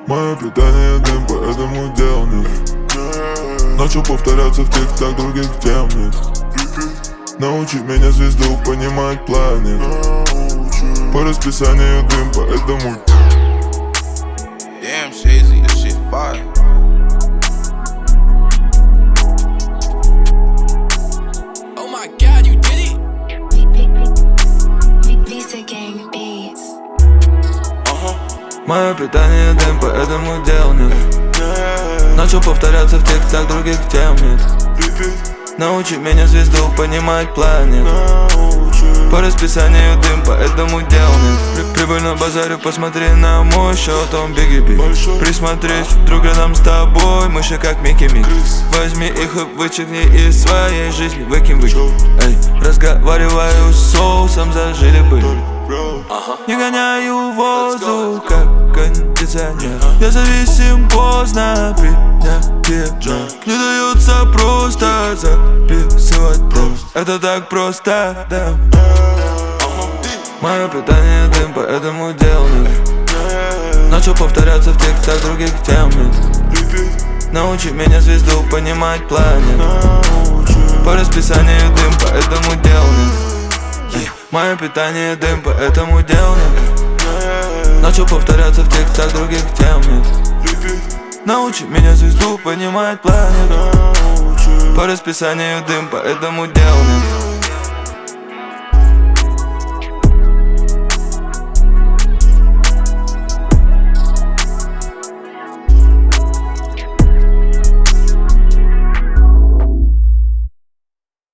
Мое питание дым, поэтому дел нет. Начал повторяться в тик-так, других тем нет. Научи меня звезду понимать планет. По расписанию дым, поэтому Damn, Shazy, this shit fire. Oh my God, you did it. Visa Gang Beats. Мое питание дым, поэтому дел нет. Начал повторяться в тик-так, других тем нет. Научи меня звезду понимать планет. По расписанию дым, поэтому дел нет. Прибыль на базаре, посмотри на мой счет, он биги-би. Присмотрись, вдруг рядом с тобой мыши как Микки-Мик. Возьми их и вычеркни из своей жизни, выкинь. Эй, разговариваю с соусом, зажили были. Не гоняю воздух, как кондиционер. Я зависим поздно, принятие. Не дается просто записывать дым. Это так просто, да. Мое питание дым, поэтому дел нет. Начал повторяться в тик-так, других тем нет. Научи меня звезду понимать планет. По расписанию дым, поэтому дел нет. Мое питание дым, поэтому дел нет. Начал повторяться в тик-так, других тем нет. Научи меня звезду понимать планет. По расписанию дым, поэтому дел нет.